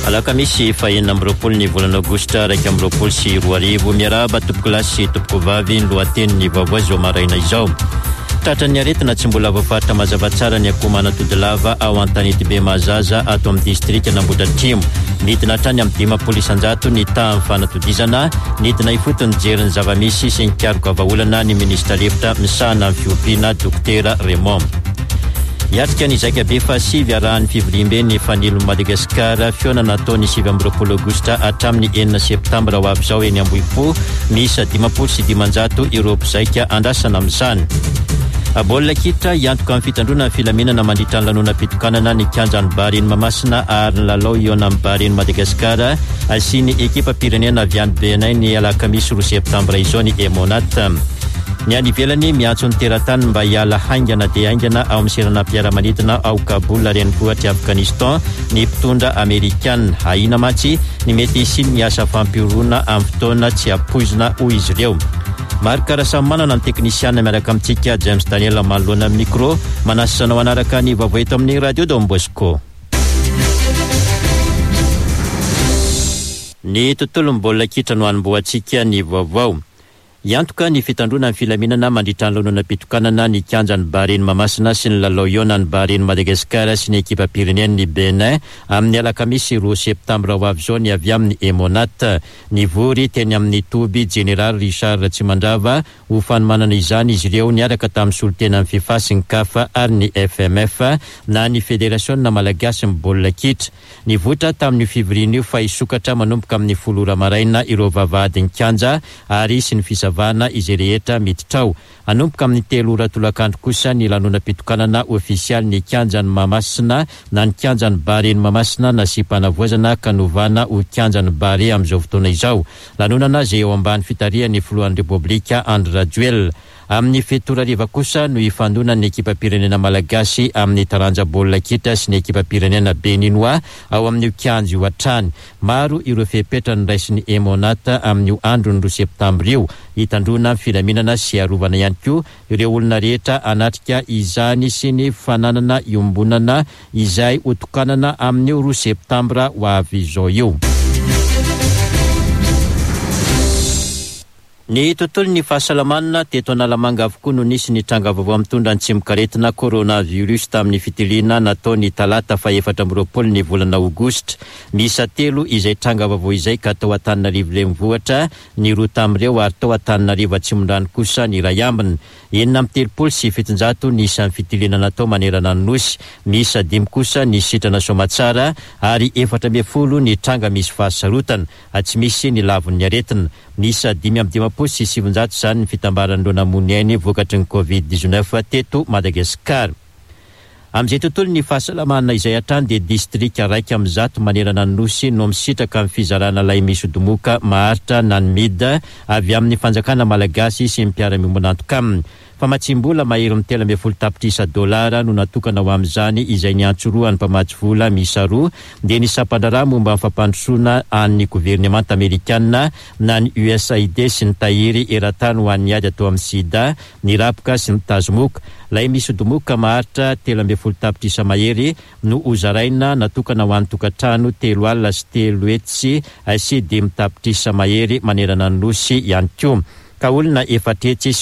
Alakamisy fahenina amby roapolo ny volana Aogositra 2024 miarahaba tompoko lahy sy tompoko vavy ny lohateniny vaovao zao maraina izao. Tratran'ny aretina tsy mbola voafaritra mazava tsara ny akomana todilava ao an-tanety be Mahazaza ato amin'ny distrika n'Ambohidratrimo. Nidina hatrany amin'ny 10 isan-jato ny tahan'ny fanatodizana, nidina ifotony jeriny zavamisy sy ny karoka vahaolana ny minisitra lefitra misahana amin'ny fiompiana Dokotera Raymond. Iatrika ny zaika be fasivy arahan'ny fivoriam-be ny fanilon'i Madagasikara fiona nataony 7 Aogositra hatramin'ny 4 Septambra ho avy izao eny Ambohipo, miisa 500 ireo mpizaika andrasana amin'izany. Baolina kitra iantoka amin'ny fitandrona ny filaminana mandritra ny lanonam-pitokanana ny kianjan'ny Baharainy Mahamasina ary ny lalao iona amin'ny Baharainy Madagasikara sy ny ekipa pirenena avy any Benin ny alakamisy 2 Septambra izao ny Emonat. Ny any ivelany miantso ny teratany mba hiala haingana dia haingana ao amin'ny serana mpiara-manidina ao Kaboul renivohitra Afghanistan ny mpitondra Amerikana. Ahina matsy ny mety hisiny ny asa fampiorona amin'ny fotoana tsy ampoizina hoy izy ireo. Maro karasamy manana ny teknisiana miaraka amintsika James Daniel manoloana amin'ny micro, manasisanao anaraka ny vaovao eto amin'ny Radio Don Bosco. Ny tontolo mbola kitra no hanomboantsika ny vaovao. Iantoka ny fitandrona ny filaminana mandritra ny lanonam-pitokanana ny kianjan'ny Baharainy Mahamasina sy ny lalao iona ny Baharainy Madagasikara sy ny ekipa pirenen'ny Benin amin'ny alakamisy 2 Septambra ho avy izao ny avy amin'ny Emonat. Ny vory teny amin'ny toby General Richard Tsimandrava ho fanomanana izany izy ireo niaraka tamin'ny solotena amin'ny FIFA sy ny CAF ary ny FMF na ny Fédération Malagasy ny baolina kitra. Ny votra tamin'ny fivorian'io fa hisokatra manomboka amin'ny 10 maraina ireo vavahadin'ny kianja ary sy ny vana izy rehetra miditra ao. Anomboka amin'ny 3 tolakandro kosa ny lanonam-pitokanana ofisialy ny kianjan'ny Mahamasina na ny kianjan'ny Baharainy Mahamasina na sipanavoazana kanovana ho kianjan'ny Bahare amin'izao fotoana izao. Lanonana izay eo ambany fitarihan'ny filohan'ny Repoblika Andry Rajoelina. Amin'ny fetorariva kosa no ifandonan'ny ekipa pirenena malagasy amin'ny taranja baolina kitra sy ny ekipa pirenena beninois ao amin'ny kianja io hatrany. Maro ireo fepetra ny raisin'ny Emonat amin'ny andro ny 2 Septambra io. Hitandrona filaminana sy arovana ihany koa ireo olona rehetra anatrika izany sy ny fananana iombonana izay hotokanana amin'ny 2 Septambra ho avy izao io. Ny tontolon'ny fahasalamana teto Analamanga avokoa no nisy ny tranga vaovao mitondra ny tsimikaretina coronavirus tamin'ny fitiliana nataony talata fa 4 ny volana Aogositra. Miisa 3 izay tranga vaovao izay ka tao Antananarivo renivohitra, ny 2 tamin'ireo ary tao Antananarivo Atsimondrano kosa ny iray ambiny. 7 sy 700 ny isan'ny fitiliana natao manerana ny nosy, miisa 5 kosa ny sitrana Somatsara ary 40 ny tranga misy fahasarotana, tsy misy ny lavon'ny aretina. Miisa 5 sy 700 izany ny fitambaran'ireo namono ainy vokatry ny Covid-19 teto Madagasikara. Amin'izay tontolo ny fahasalamana izay hatrany dia distrika 1 manerana ny nosy no misitraka amin'ny fizarana lay misy domoka maharitra na ny mida avy amin'ny fanjakana malagasy sy ny mpiara-miombona antoka aminy. Fa matsimbola mahery mitela $30 no natokana ho amin'izany izay niantsoroan'ny mpamatsy vola miisa 2 dia ny sapandrarà momba amin'ny fampandrosoana an'ny governemanta Amerikana na ny USAID sy ny tahiry eratany ho an'ny ady atao amin'ny sida, ny rapoka sy ny tazomoka. Lay misy domoka maharitra $30 mahery no hozaraina natokana ho an'ny tokantrano 3 alina sy 3 hetsy sy 10 mahery manerana ny nosy ihany koa. Ka olona 4 sy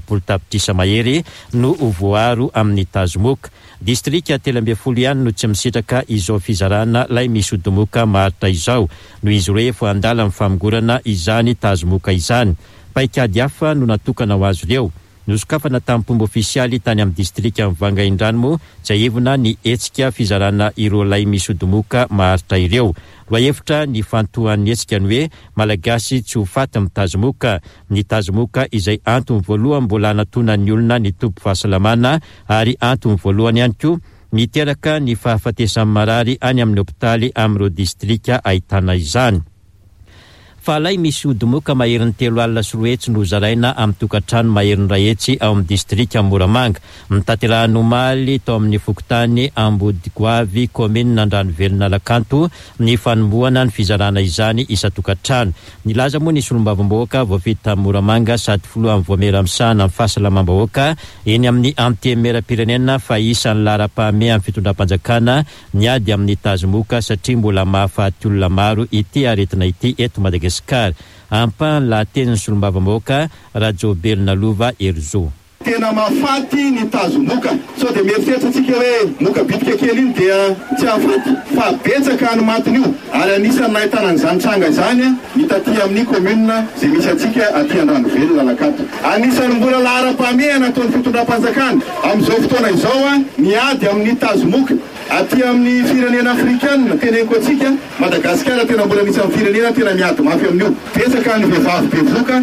20 mahery no voaro amin'ny tazomoka. Distrika 13 ihany no tsy misitraka izao fizarana lay misy domoka maharitra izao, no izy ireo efa andala amin'ny famogorana izany tazomoka izany. Paikady hafa no natokana ho azy ireo. Nosokafana tamin'ny mpomba ofisialy tany amin'ny distrika Mivanga Indrano tsy ahevina ny hetsika fizarana ireo lay misy domoka maharitra ireo. Roa hevitra ny fantohan'ny hetsika ny hoe malagasy tsy ho faty amin'ny tazomoka. Ny tazomoka izay antony voalohany mbola anatonan'ny olona ny tompo fahasalamana ary antony voalohany ihany koa miteraka ny fahafatesan'ny marary any amin'ny hopitaly amin'ireo distrika ahitana izany. falay misy odimoka maherin'ny 3 alina sy 2 hetsy no zaraina amin'ny tokantrano maherin'ny 2 hetsy ao amin'ny distrika Moramanga. Mitatelaha-nomaly tao amin'ny fokotany Ambodigoavy commune Andranovelona Alakanto ny fanombohana ny fizarana izany isa-tokantrano. Nilaza moa ny solombavam-bahoaka voafita Moramanga sady filohan'ny voameramsahana amin'ny fahasalamam-bahoaka eny amin'ny antemera-pirenena fa isan'ny lara-pahame amin'ny fitondram-panjakana niady amin'ny tazomoka satria mbola mahafaty olona maro ity aretina ity eto Madagasikara. Ampan la teny ny solombavam-bahoaka Rajobelona Lova Erzo. Tena mafaty ny tazomoka so de mieritreritra hoe moka bitika kely iny dia tsy afaty fa betsaka ny matiny io ary anisany nahitana an'izany tranga izany hitaty amin'ny commune izay misy atsika aty Andranovelona Alakanto. Anisany mbola lara-pahame nataon'ny fitondram-panjakana amin'izao fotoana izao niady amin'ny tazomoka aty amin'ny firenena afrikanina teneniko atsika Madagasikara tena mbola misy amin'ny firenena tena miady mafy amin'io. Betsaka ny vehivavy bevoka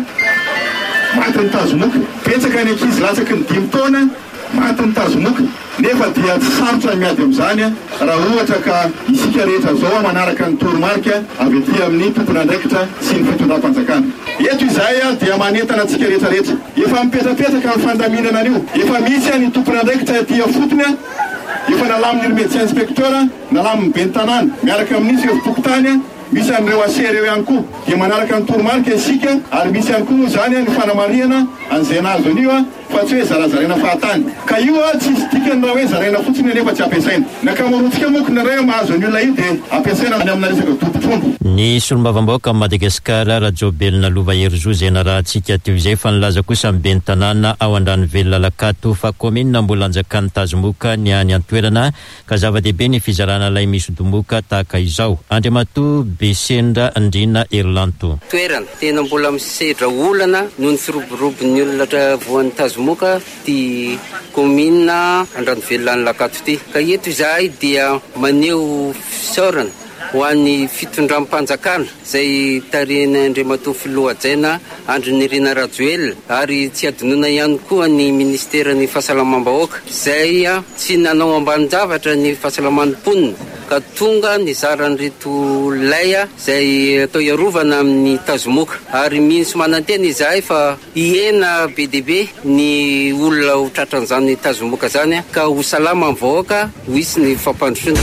maty ny tazomoka, betsaka ny ankizy latsaky ny 5 taona maty ny tazomoka, nefa dia tsy sarotra miady amin'izany raha ohatra ka isika rehetra zao manaraka ny toromarika avy ety amin'ny tompon'andraikitra sy ny fitondram-panjakana. Eto izay dia manentana antsika rehetrarehetra. Efa mipetrapetraka ny fandaminana an'io. Efa misy ny tompon'andraikitra ety afotony efa nalamin'ny médecin inspecteur nalamin'ny ben'ny tanàna miaraka amin'izy eo tokotany misy an'ireo asery eo ihany koa dia manaraka ny toromarika isika ary misy ihany koa zany ny fanamarihana an'izay nazo an'io fa tsy hoe zarazaraina fahatany ka io tsy isy dikany raha hoe zaraina fotsiny nefa tsy ampiasaina nakamarotsika moa ny ray mahazo an'olona io dia ampiasaina any amina resaka tompotondro. Ny solombavam-bahoaka Madagasikara Rajobelona Lova Erzo zay narahantsika teo izay fa nilaza kosa amin'ny ben'ny tanàna ao Andranovelona Alakanto fa commune mbola anjakan'ny tazomoka ny any an-toerana ka zava-dehibe ny fizarana lay misy domoka tahaka izao. Andriamatoa Besendra Andrina Erlanto. Toerana tena mbola misedra olana noho ny firoborobon'ny olona voan'ny tazomoka ty commune Andranovelona Alakanto ty. Ka eto izahay dia maneho fisaorana ho an'ny fitondram-panjakana izay tarihina Andriamatoa Filohajaina Andrinirina Rajoelina ary tsy adinoina ihany koa ny ministeran'ny fahasalamam-bahoaka izay tsy nanao ambanin-javatra ny fahasalaman'ny mponina ka tonga nizaran'reto lay izay atao iarovana amin'ny tazomoka ary mihintsy manantena izahay fa ihena be dehibe ny olona ho tratran'izany tazomoka zany ka ho salama amin'ny vahoaka ho isy ny fampandrosoana.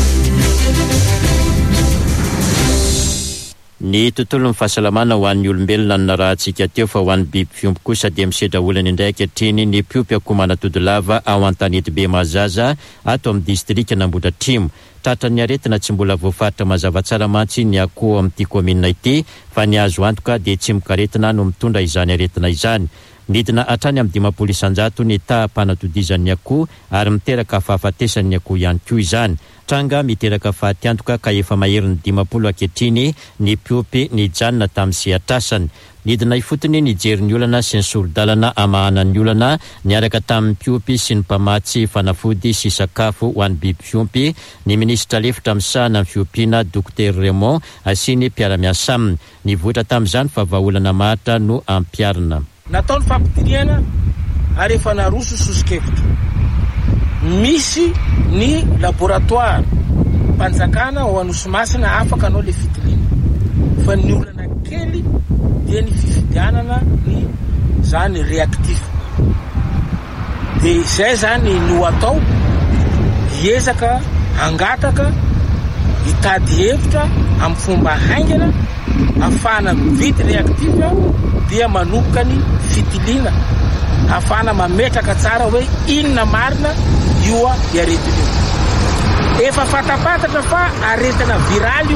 Ny tontolon'ny fahasalamana ho an'ny olombelona no narahantsika teo fa ho an'ny biby fiompy kosa dia misedra olana indray ankehitriny ny mpiompy akomanatody lava ao an-tanety be Mazaza ato amin'ny distrika Nambodratrimo. Tratra ny aretina tsy mbola voafaritra mazava tsara mantsy ny akoho amin'ity commune ity fa ny azo antoka dia tsy mikaretina no mitondra izany aretina izany. Midina hatrany amin'ny 500 isanjato ny taham-panatodizan'ny akoho ary miteraka fahafatesan'ny akoho ihany koa izany. Tranga miteraka fahatiantoka ka efa maherin'ny 500 ankehitriny ny mpiompy nijanona tamin'ny sehatrasany. Nidina ifotony nijery ny olana sy ny sorodalana amahanan'ny olana niaraka tamin'ny mpiompy sy ny mpamatsy fanafody sy sakafo ho an'ny biby fiompy ny ministra lefitra misahana amin'ny fiompiana Dr Raymond sy ny mpiara-miasa aminy. Nivoatra tamin'izany fa vahaolana maritra no ampiarina. Nataony fampitiriana ary efa naroso sosikevitra. Misy ny laboratoire mpanjakana ao Anosimasina afaka anao le fitiliana fa ny olana kely dia ny fifidianana ny zany reactif dia izay zany no atao hiezaka hangataka hitady hevitra amin'ny fomba haingana afana mividy reactif dia manomboka ny fitiliana afana mametraka tsara hoe inona marina io aretina io. Efa fatapatatra fa aretina viraly io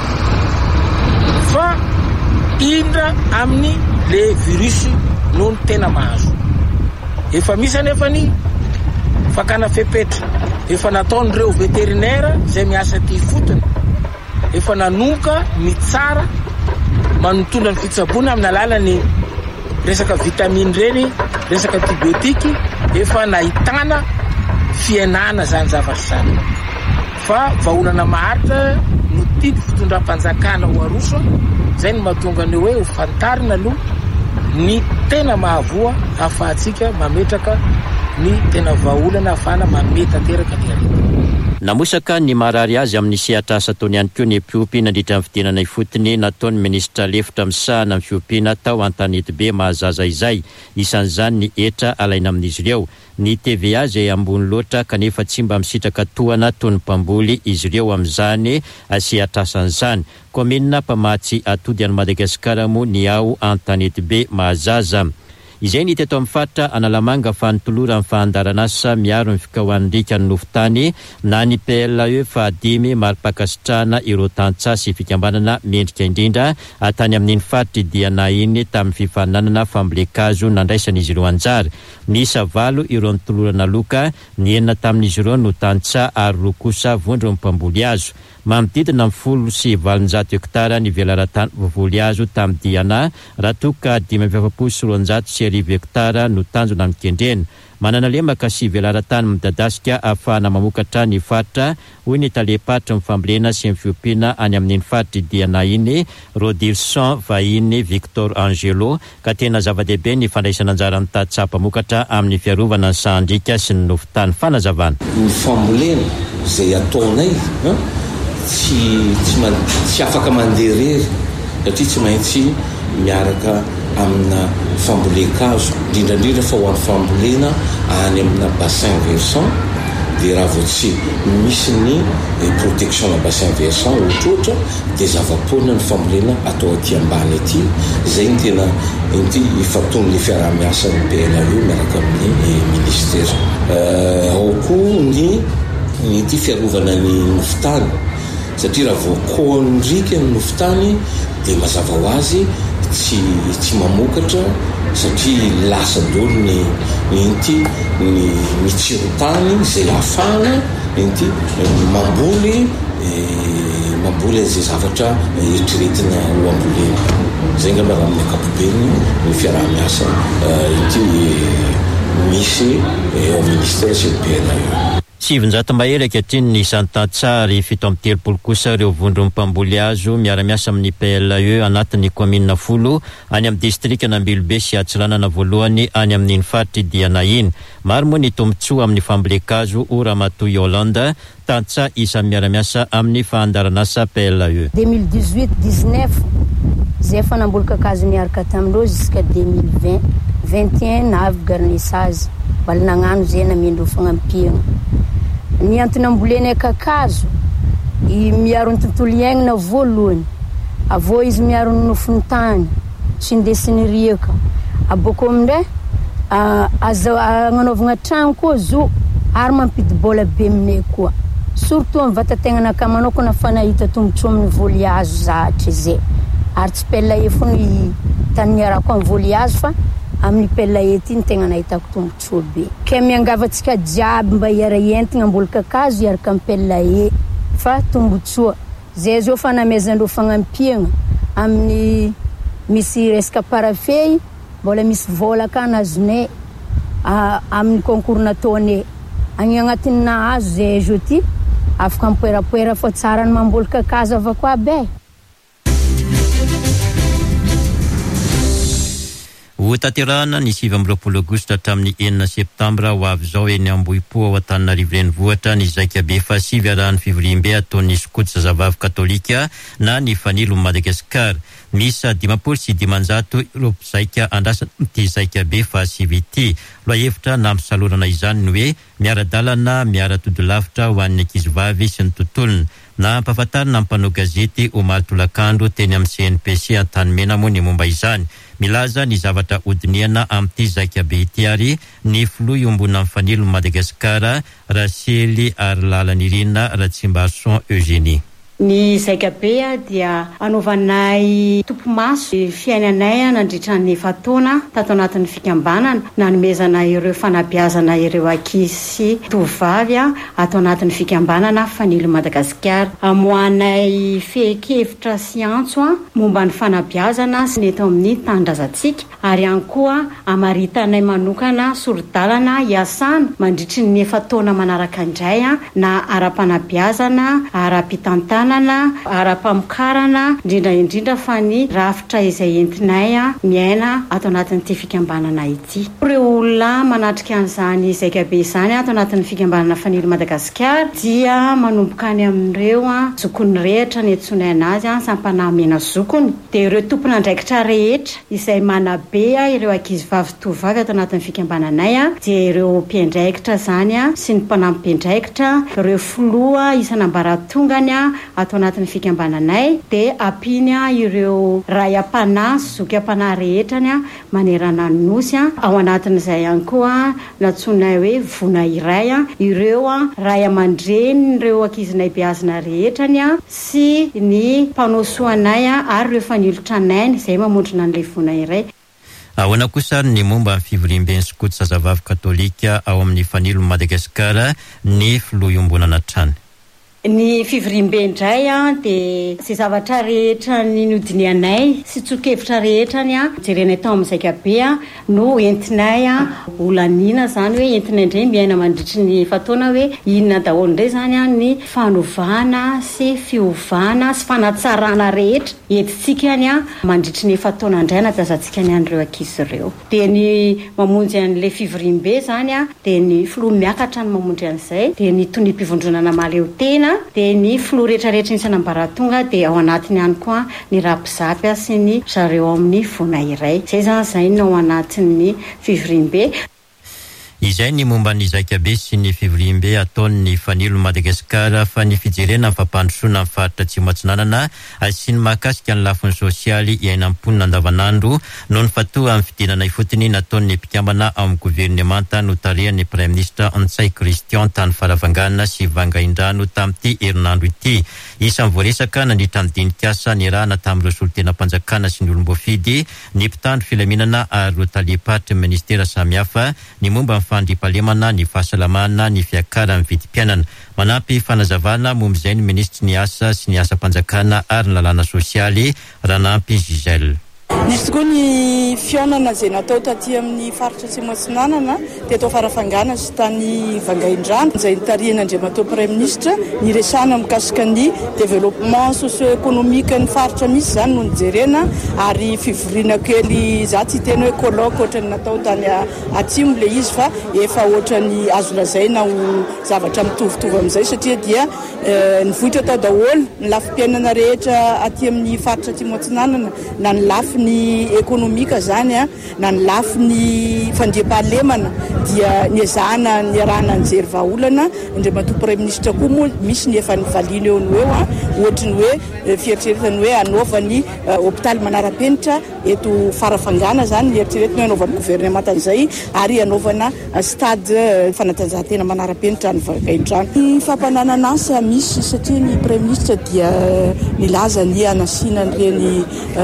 fa indra amin'ny le virus no ny tena mahazo. Efa misy anefa ny fakana fepetra efa nataon'ireo veterinaire izay miasa ty fotony efa nanomboka mitsara manotondra ny fitsaboana amin'ny alalany resaka vitamine reny resaka antibiotiky efa nahitana fienana zany zavatra zany fa vahaolana maharitra no tidy fitondram-panjakana ho aroso zay no mahatonga ny hoe ho fantarina aloha ny tena mahavoa ahafahantsika mametraka ny tena vahaolana afana mameta teraka ny aretina. Namusaka ny marary azy amin'ny sehatra asa ataony ihany koa ny Etiopia nandritra amin'ny fidinana ifotony nataony ministra lefitra misahana amin'ny fiompiana tao an-tanety be mahazaza izay. Isan'izany ny etra alaina amin'izy ireo. Ny TVA izay ambony loatra kanefa tsy mba misitraka tohana toy ny mpamboly izy ireo amin'izany sehatra asan'izany. Komina mpamatsy atody any Madagasikara moa ny ao an-tanety be mahazaza. Izay ny teto amin'ny fatra Analamanga fa nitolora amin'ny fahandaranasa miaro ny fikaohan'ndrika ny nofotany na ny PLAE fa 5 mari-pakasitrahana ireo tantsaha sy fikambanana mendrika indrindra tany amin'iny fatra dia nahiny tamin'ny fifananana fambolekazo nandraisan'izy ireo anjara. Nisa 7 ireo nitolorana loka, ny 9 tamin'izy ireo no tantsaha ary 2 kosa vondro mpamboly azo. Manodidina 10,700 hektara ny velaran-tany voavoly azo tamin'ny diana raha toka 5,700 hektara no tanjona amin'ny kendrena. Manana lemaka sy velaran-tany midadasika ahafahana mamokatra ny fatra hoy ny talepatra mifambolena sy mifiompina any amin'iny fatra diana iny Rodilson vahiny Victor Angelo ka tena zava-dehibe ny fandraisana anjara ny tatsaha-pamokatra amin'ny fiarovana ny sahandrika sy ny nofotany. Fanazavana ny fambolena izay ataonay tsy afaka mandeha satria tsy maintsy miaraka amina fambolekazo indrindrandrindra fa ho an'ny fambolena any amina bassin versant dia raha vao tsy misy ny protection na bassin versant ohatrohatra dia zava-poana ny fambolena atao aty ambany aty. Izay ny tena inty ifaton'ny fiaraha-miasa ny PLAE miaraka amin'ny ministera. Ao koa ny ty fiarovana ny nofotany satria raha vao kohandrika ny nofotany dia mazava ho azy tsy mamokatra satria lasa dolo ny tsirotany izay ahafahana inty mamboly izay zavatra eritreretina ho ambolena. Zay nga raha amin'ny ankapobeny ny fiaraha-miasa inty misy ao ministera sy ny PLAE. 700 mahery ankehitriny ny isan-tantsaha 730 kosa ireo vondro mpamboly azo miara-miasa amin'ny PLAE anatin'ny komina 10 any amin'ny distrika Nambilobe sy Atsiranana voalohany any amin'iny fatra diana iny. Maro moa ny tombotsoa amin'ny fambolekazo Ramatoa Hollande tantsaha isa miara-miasa amin'ny fahandaranasa PLAE. 2018-19 zay fanambolika kakazo niaraka tamindreo jusqu'à 2020-21 navy garnisage mbola nagnano zay namindreo fagnampiana. Ny antony ambolena kakazo miaro ny tontolo iainana voalohany, avô izy miaro ny nofony tany sy ndesiny riaka. Aboko amindray azo agnanovagna trano koa zo ary mampidibola be aminay koa, surtout amin'ny vatategnanaka manokana fa nahita tombotsoa amin'ny voly azo zahatra izay. Ary tsy PLAE fony tany niarako amin'ny voly azo fa amin'ny PLAE ty ny tegna nahitako tombotsoa be. Ke miangavatsika jiaby mba hiara-entigna mbola kakazo hiaraka amin'ny PLAE fa tombotsoa. Zay zao fanamezandreo fagnampiagna amin'ny misy resaka parafey mbola misy vola ka nazonay amin'ny concours nataonay. Agny agnatin'ny nahazo zay zo ty afaka mipoerapoera fa tsara ny mamboly kakazo avako aby. Ho tanterahana ny 7 Aogositra hatramin'ny 9 Septambra ho avy zao eny Ambohipo ao Antananarivo renivohitra ny zaika be fa 7 arahan'ny fivoriam-be ataon'ny Skoto Zazavavy Katolika na ny fanilo Madagasikara. Misy 500 sy 500 ireo zaika andrasana ty zaika be fa 7 ity. Loahevitra na misalorana izany ny hoe miara-dalana miara-todi-lavitra ho an'ny ankizivavy sy ny tontolony. Na ampahafantarina mpanao gazety Omar Tolakandro teny amin'ny CNPC Antanimena moa ny momba izany. Milaza ny zavatra odiniana amin'ity zaika be ity ary ny filoha iombona amin'ny fanilo Madagasikara Rasely ary lalan'Irina Ratsimbarson Eugénie. Ny zaika be dia anovanay tompo-maso fiainanay nandritra ny fataona tato anatin'ny fikambanana nanomezana ireo fanabeazana ireo ankizy sy tovovavy ato anatin'ny fikambanana fanilo Madagasikara. Amoanay fehi-kevitra sy antso momba ny fanabeazana sy neto amin'ny tanindrazantsika ary ihany koa amaritanay manokana sorodalana hiasana mandritry ny fataona manaraka indray na ara-panabeazana ara-pitantana fikambanana ara-pamokarana indrindra fa ny rafitra izay entinay miaina ato anatin'ity fikambanana ity. Ireo olona manatrika an'izany zaikabe izany ato anatin'ny fikambanana fanilo Madagasikara dia manomboka any amin'ireo zokony rehetra ny antsonay anazy sampanahy mena zokony, dia ireo tompon'andraikitra rehetra izay manabe ireo ankizy vavy tovavy ato anatin'ny fikambananay dia ireo mpiandraikitra zany sy ny mpanampi-mpiandraikitra, ireo filoha isan'ambaratongany ato anatin'ny fikambananay, dia ampiny ireo ray am-panahy sy zoky am-panahy rehetrany manerana ny nosy. Ao anatin'izay ihany koa natsonay hoe vona iray ireo ray aman-dreny ireo ankizinay beazina rehetrany sy ny mpanosoanay ary ireo fanilotra nainy izay mamondrona an'ilay vona iray. Ahoana kosa ny momba amin'ny fivoriam-ben'ny Skoto Zazavavy Katolika ao amin'ny fanilo Madagasikara ny filoha iombonana trano. Ny fivoriam-be indray dia izay zavatra rehetra ny nodinianay sy tsokevitra rehetrany jerenay tao amin'ny zaikabe no entinay olanina zany hoe entinay indray miaina mandritry ny fataona hoe inona daholo indray zany ny fanovana sy fiovana sy fanatsarana rehetra entitsikany mandritry ny fataona indray nampiazantsika ny an'ireo ankizy ireo. Dia ny mamonjy an'ilay fivoriam-be zany dia ny filoha miakatra ny mamonjy an'izay, dia ny tonim-pivondronana maleo tena, dia ny filoha rehetrarehetra ny sanambaratonga dia ao anatiny ihany koa ny rapizapy sy ny zareo amin'ny vona iray. Izay zany no ao anatin'ny fivoriam-be. Izay ny momba ny zaikabe sy ny fivoriam-be ataon'ny fanilo Madagasikara fa ny fijerena ny fampandrosoana amin'ny faritra Atsimo Atsinanana sy ny mahakasika ny lafiny sosialy iainam-ponina andavanandro no ny fatoa amin'ny fidinana ifotony nataon'ny mpikambana amin'ny governemanta notarihany Prime Ministre Ntsay Christian tany faravangana sy vangaindrano tamin'ity herinandro ity. Isan'ny voaresaka nandritra ny dinikasa ny rahana tamin'ireo solon-tena-panjakana sy ny olom-boafidy ny mpitandro filaminana ary ireo taliapatra ministera samihafa ny momba fandriampahalemana ny fahasalamana ny fiakaran'ny vidim-piainana. Manampy fanazavana momba izay ny ministry ny asa sy ny asa-panjakana ary ny lalàna sosialy Ranampy Giselle. Nisy koa ny fionana izay natao taty amin'ny faritra Atsimo Atsinanana dia atao farafangana sy tany vangaindrano izay nitarihan'Andriamatoa Prime Ministre ny resana mikasika ny développement socio-économique ny faritra misy zany no nijerena ary fivoriana kely za tsy tena hoe colloque ohatrany natao tany Atsimo le izy fa efa ohatrany azo lazaina ho zavatra mitovitovy amin'izay satria dia nivohitra tao daholo ny lafim-piainana rehetra aty amin'ny faritra Atsimo Atsinanana na ny lafiny ekonomika zany na ny lafiny fandriampahalemana dia niezahana ny arahana nijery vahaolana. Andriamatoa Prime Ministre koa moa misy ny efa nivaliana eo ny eo ohatra ny hoe fieritreretany hoe anaovany hôpitaly manara-penitra eto farafangana zany ny eritreretiny hoe anaovany gouvernement an'izay ary anaovana stade fanatanjahantena manara-penitra ny vangaindrano. Ny fampananana asa misy satria ny Prime Ministre dia nilaza ny anasiana ireny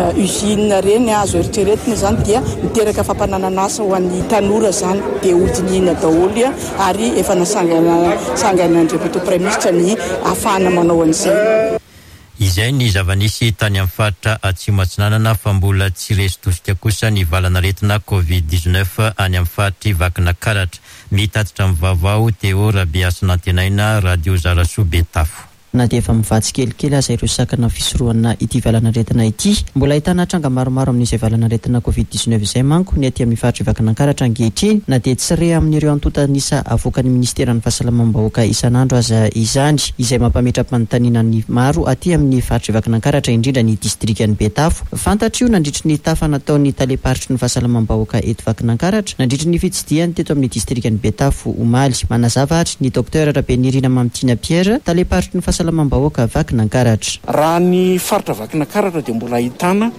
usine reny azo eritreretina zany dia miteraka fampananana asa ho an'ny tanora zany dia hodinina daholo ary efa sangan'Andriamatoa Prime Ministre ny ahafahana manao an'izay. Izay ny zava-nisy tany amin'ny faritra Atsimo Atsinanana fa mbola tsy resy tosika kosa ny valanaretina COVID-19 any amin'ny faritry Vakinakaratra. Mitatitra amin'ny vaovao Teo Rabiasina antenaina Radio Zarasoa Betafo. Na dia efa mivatsy kelikely aza ireo sakana fisoroana ity valanaretina ity. Mbola ahitana tranga maromaro amin'izay valanaretina COVID-19 izay manko ny aty amin'ny faritry Vakinakaratra ankehitriny na dia tsy re amin'ireo antotanisa avoakan'ny ministeran'ny fahasalamam-bahoaka isan'andro aza izany izay mampametra-panontaniana ny maro aty amin'ny faritry Vakinakaratra indrindra ny distrikan'ny Betafo. Fantatr' io nandritry ny tafa nataon'ny taleparitry ny fahasalamam-bahoaka eto Vakinakaratra nandritry ny fitsidiany teto amin'ny distrikan'ny Betafo omaly. Manazava ary ny Dr Rabenirina Mamitina Pierre taleparitry ny fahasalamam-bahoaka Vakinakaratra. Raha ny faritra Vakinakaratra dia mbola ahitana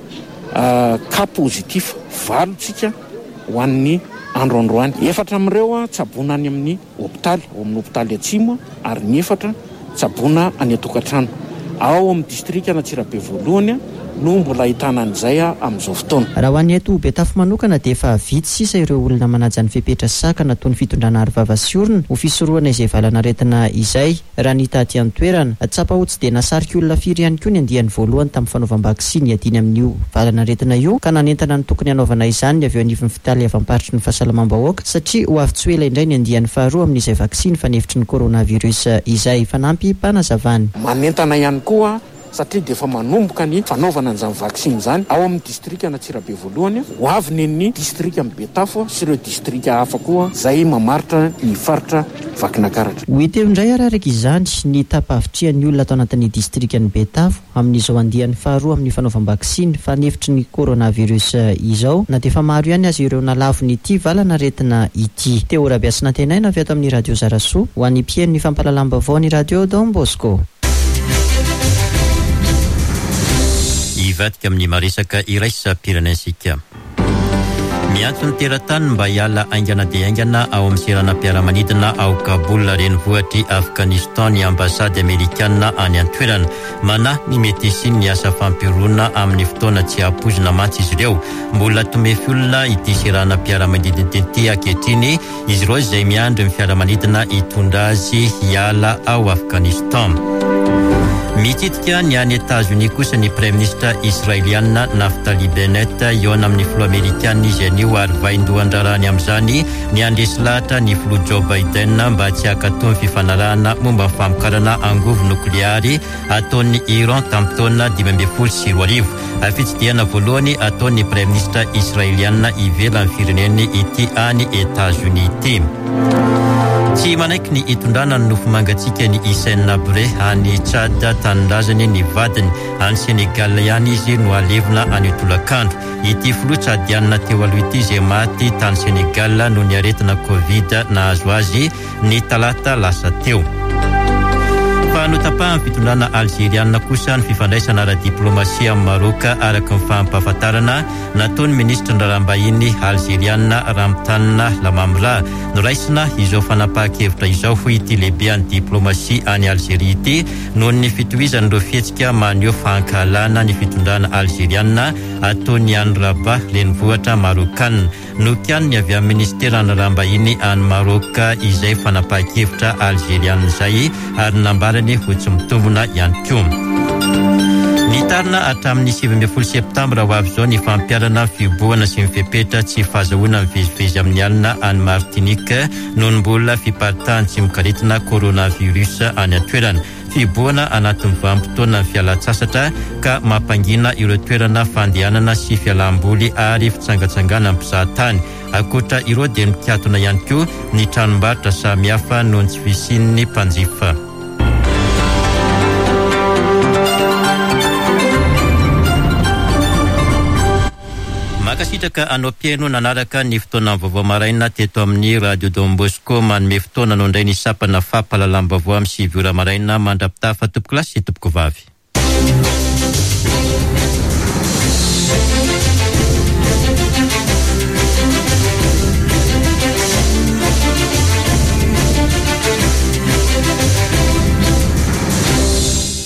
cas positif valontsika ho an'ny androandroany. 4 amin'ireo tsaboina any amin'ny hôpitaly, ao amin'ny hôpitaly Atsimo ary ny 4 tsaboina any an-tokantrano. Ao amin'ny distrika Antsirabe voalohany no mbola ahitana an'izay amin'izao fotoana. Raha ho an'ny eto Betafo manokana dia efa vitsy sisa ireo olona manaja ny fepetra saka nataony fitondrana arivava sy orona ho fisoroana izay valanaretina izay. Raha ny taty any toerana tsapahotsy dia nasarika olona firy ihany koa ny andiany voalohany tamin'ny fanaovam-bakisiny adiny amin'io valanaretina io ka nanentana ny tokony hanaovana izany avy eo anivon'ny fitaly avy amparitry ny fahasalamam-bahoaka satria ho avy tsy ela indray ny andiany faharoa amin'izay vakisiny fanefitry ny coronavirus izay fanampy mpanazavany. Manentana ihany koa satria dia efa manomboka ny fanaovana an'izany vaksiny izany ao amin'ny distrika Antsirabe voalohany ho avy ny distrika amin'ny Betafo sy ireo distrika hafa koa izay mamaritra ny faritra Vakinakaratra. Ho teo indray araraka izany ny tapavitrian'ny olona atao anatin'ny distrika ny Betafo amin'izao andiany faharoa amin'ny fanaovam-bakisiny fanefitry ny coronavirus izao na dia efa maro ihany azy ireo nalavo ny ity valanaretina ity. Teo Rabiasina tenaina avy ato amin'ny radio Zarasoa ho an'ny mpihaino ny fampalalam-baovao ny radio Don Bosco. Ivatika amin'ny maresaka iray sapiranensika. Miantso ny teratany mba hiala aingana dia aingana ao amin'ny seranam-piaramanidina ao Kaboul renivohitry Afghanistan ny ambasady amerikanina any an-toerana. Manahy ny mety hisiny ny asa fampirona amin'ny fotoana tsy hampozina mantsy izy ireo. Mbola tomefy olona ity seranam-piaramanidina ity ankehitriny izy ireo izay miandry ny fiaramanidina hitondra azy hiala ao Afghanistan. Mitsidika ny any États-Unis kosa ny Prime Ministre Israeliana Naftali Bennett eo amin'ny filoha Amerikanina izy anio ary vaindohan-drarany amin'izany ny andresy lahatra ny filoha Joe Biden mba tsy hakatony fifanarahana momba ny famokarana angovo nokleary ataon'ny Iran tamin'ny taona 2014. Fitsidihana voalohany ataon'ny Prime Ministre Israeliana ivelan'ny fireneny ity any États-Unis ity. Tsy manaiky ny hitondrana ny nofo mangatsika ny Hissène Habré any Tchad tanindrazany ny vadiny any Sénégal ihany izy no alevina any tolakandro. Ity filoha Tchadiana teo aloha ity izay maty tany Sénégal no ny aretina Covid nahazo azy ny talata lasa teo. Notapahan'ny fitondrana algériana kosa ny fifandraisana ara-diplomasia amin'ny Maroka araka ny fampahafantarana nataon'ny ministra ndrarambahiny algériana Ramtane Lamamra. Noraisina izao fanapahan-kevitra izao ho ity lehibe any diplomasia any Algérie ity noho ny fitohizan'ireo fihetsika maneho fahankahalana ny fitondrana algériana ataon'ny any Rabat renivohitra Marokana. Nokianiny avy amin'ny ministera ndrarambahiny any Maroka izay fanapahan-kevitra algériana izay ary nambarany ho tsy mitombona ihany koa. Nitarina hatramin'ny 17 septambra ho avy izao ny fampiarana fibohana sy mifepetra tsy fahazahoana mivezivezy amin'ny alina any Martinique noho ny mbola fiparitahan'ny tsy mikaretina coronavirus any an-toerana. Fibohana anatin'ny vanim-potoana ny fialan-tsasatra ka mampangina ireo toerana fandehanana sy fialam-boly ary fitsangatsangana mpizahatany. Akoatra ireo dia mikatona ihany koa ny tranombarotra samihafa noho ny tsy fisian'ny mpanjifa. Makasitraka anao mpiaino nanaraka ny fotoana vaovao maraina teto amin'ny radio Don Bosco manome fotoana nao indray ny sapana fampalalam-baovao amin'ny 7 ora maraina mandrapitafa tompoko lasy sy tompoko vavy.